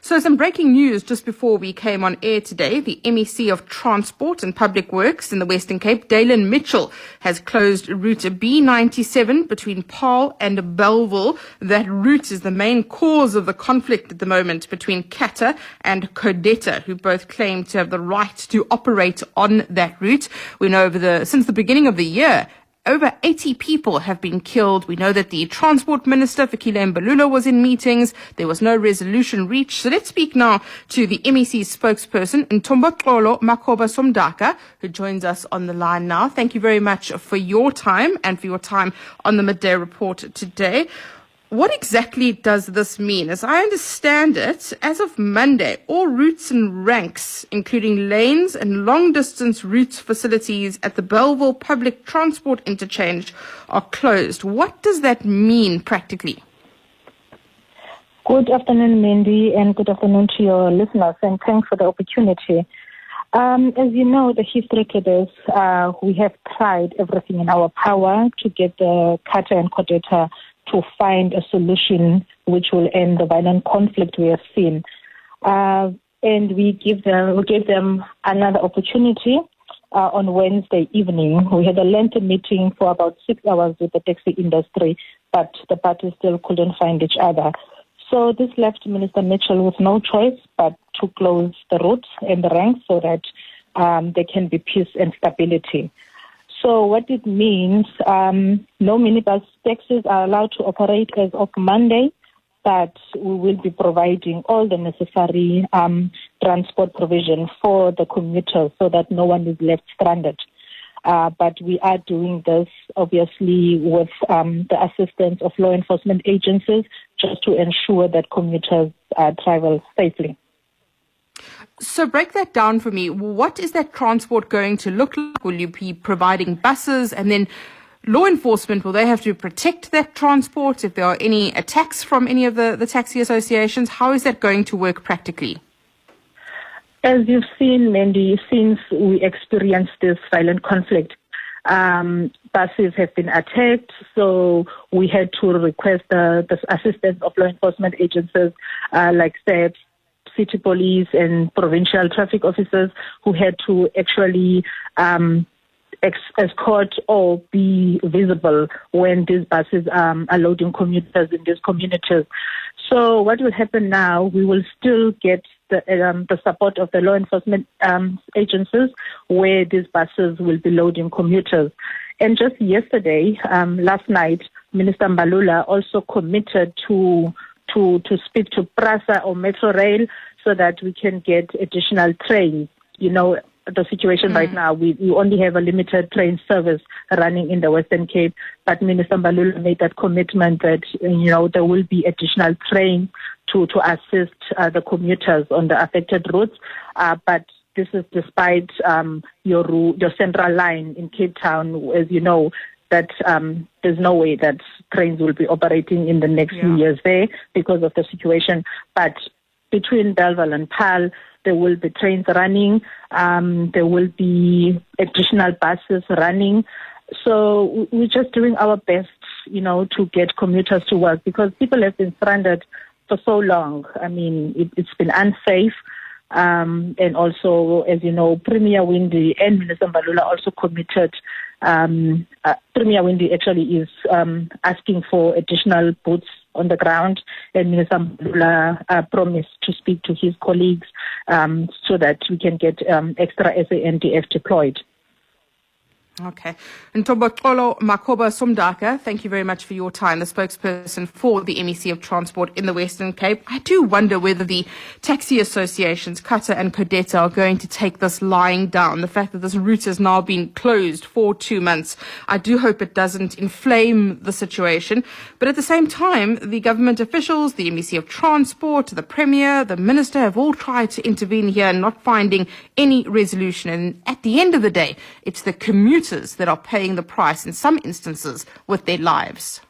So some breaking news just before we came on air today. The MEC of Transport and Public Works in the Western Cape, Dalen Mitchell, has closed route B97 between Paarl and Bellville. That route is the main cause of the conflict at the moment between Kata and Codeta, who both claim to have the right to operate on that route. We know since the beginning of the year, over 80 people have been killed. We know that the Transport Minister, Fikile Mbalula, was in meetings. There was no resolution reached. So let's speak now to the MEC spokesperson, Ntomboxolo Makhoba Somdaka, who joins us on the line now. Thank you very much for your time and for your time on the Midday Report today. What exactly does this mean? As I understand it, as of Monday, all routes and ranks, including lanes and long-distance route facilities at the Bellville Public Transport Interchange, are closed. What does that mean practically? Good afternoon, Mindy, and good afternoon to your listeners, and thanks for the opportunity. As you know, the history to this, we have tried everything in our power to get the Kata and Codeta to find a solution which will end the violent conflict we have seen. And we gave them another opportunity on Wednesday evening. We had a lengthy meeting for about 6 hours with the taxi industry, but the parties still couldn't find each other. So this left Minister Mitchell with no choice but to close the routes and the ranks so that there can be peace and stability. So what it means, no minibus taxis are allowed to operate as of Monday, but we will be providing all the necessary transport provision for the commuters so that no one is left stranded. But we are doing this, obviously, with the assistance of law enforcement agencies just to ensure that commuters travel safely. So break that down for me. What is that transport going to look like? Will you be providing buses? And then law enforcement, will they have to protect that transport if there are any attacks from any of the taxi associations? How is that going to work practically? As you've seen, Mandy, since we experienced this violent conflict, buses have been attacked, so we had to request the assistance of law enforcement agencies like SAPS, city police and provincial traffic officers who had to actually escort or be visible when these buses are loading commuters in these communities. So what will happen now, we will still get the support of the law enforcement agencies where these buses will be loading commuters. And just yesterday, last night, Minister Mbalula also committed to speak to PRASA or Metro Rail so that we can get additional trains. You know, the situation right now, we only have a limited train service running in the Western Cape, but Minister Mbalula made that commitment that, there will be additional trains to assist the commuters on the affected routes. But this is despite your central line in Cape Town, as you know, that there's no way that trains will be operating in the next few years there because of the situation. But between Bellville and Paarl, there will be trains running. There will be additional buses running. So we're just doing our best, to get commuters to work because people have been stranded for so long. I mean, it's been unsafe. And also, as you know, Premier Windy and Minister Mbalula also committed. Premier Windy actually is asking for additional boots on the ground, and Minister Mbalula promised to speak to his colleagues so that we can get extra SANDF deployed. Okay. Ntomboxolo Makhoba Somdaka, thank you very much for your time, the spokesperson for the MEC of Transport in the Western Cape. I do wonder whether the taxi associations, Kata and Codeta, are going to take this lying down. The fact that this route has now been closed for 2 months, I do hope it doesn't inflame the situation. But at the same time, the government officials, the MEC of Transport, the Premier, the Minister have all tried to intervene here, not finding any resolution. And at the end of the day, it's the commuters that are paying the price in some instances with their lives.